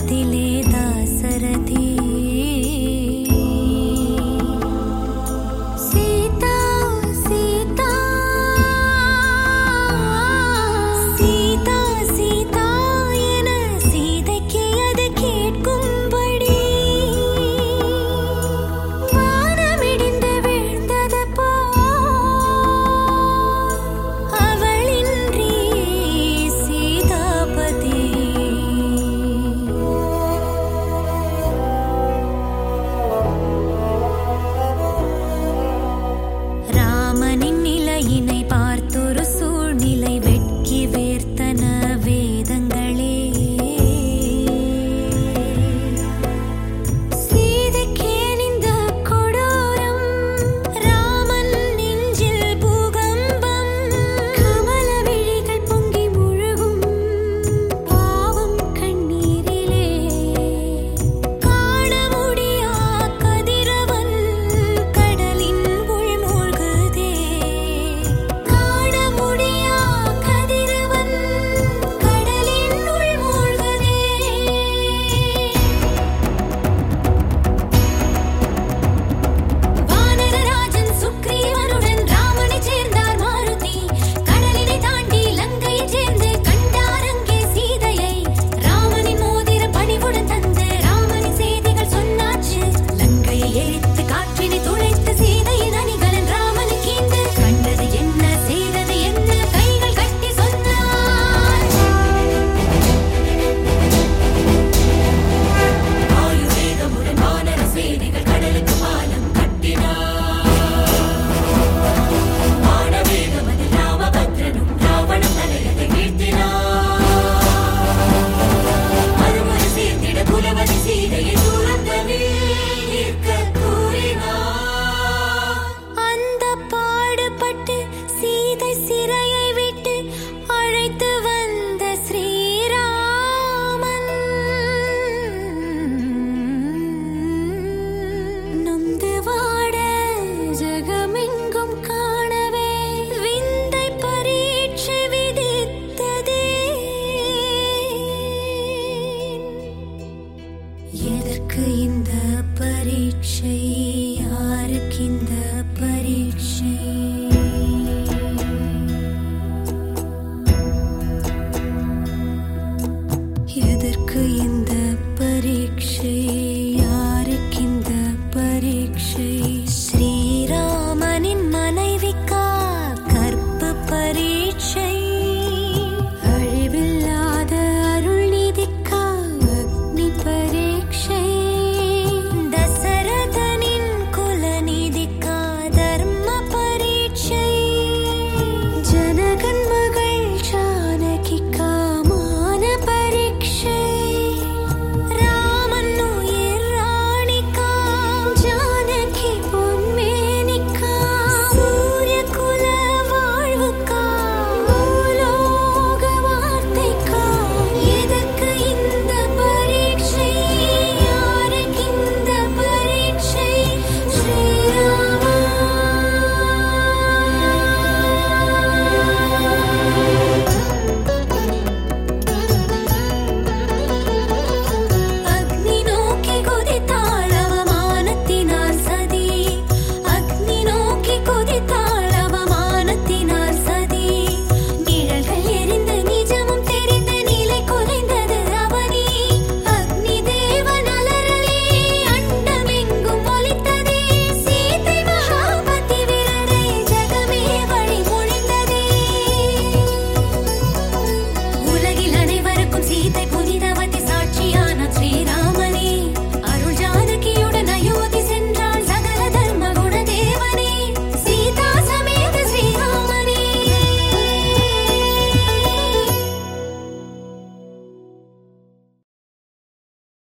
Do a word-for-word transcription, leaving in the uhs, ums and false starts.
காலத்திலே தாசரதி சீதா சீதா சீதா சீதா என சீதைக்கு அது கேட்கும்படி வானமிடிந்து வீழ்ந்தது போல் அவளின்றி சீதாபதி ராமனின் நிலையினை பார்த்தொரு சூழ்நிலை வெட்கி வேர்த்தன வேதங்களே சீதைக்கேன் இந்த கொடூரம் ராமன் நெஞ்சில் பூகம்பம் கமல விழிகள் பொங்கி முழுகும் பாவம் கண்ணீரிலே காண முடியா கதிரவன் கடலின் உள் மூழ்குதே காண முடியா கதிரவன் கடலின் உள் மூழ்குதே வானரராஜன் சுக்ரீவனுடன் ராமனைச் சேர்ந்தார் மாருதி கடலினை தாண்டி லங்கையைச் சேர்ந்து கண்டார் அங்கே சீதையை ராமனின் மோதிரம் பணிவுடன் தந்து ராமனின் செய்திகள் சொன்னாச்சு லங்கையை எரித்து காற்றினை துளைத்து சீதையின் அணிகலன் ராமனுக்கு ஈந்து கண்டது என்ன செய்தது என்ன கைகள் கட்டி சொன்னார் ஆயுதமுடன் வானர சேனைகள் கடலுக்கு பாலம் கட்டினார் வானவேகமதில் ராமபத்ரனும் ராவணன் தலையதை வீழ்த்தினார் மறுமுறை சேர்ந்திட குலவதி சீதையை தூரந்தனில் நிற்க கூறினார் அந்த பாடுபட்டு சீதை சிறையை விட்டு அழைத்து வந்த ஸ்ரீராமன் நொந்து வாட ஜகமெங்கும் காணவே விந்தை பரீட்சை விதித்ததே எதற்கு இந்த பரீட்சை யாருக்கு இந்த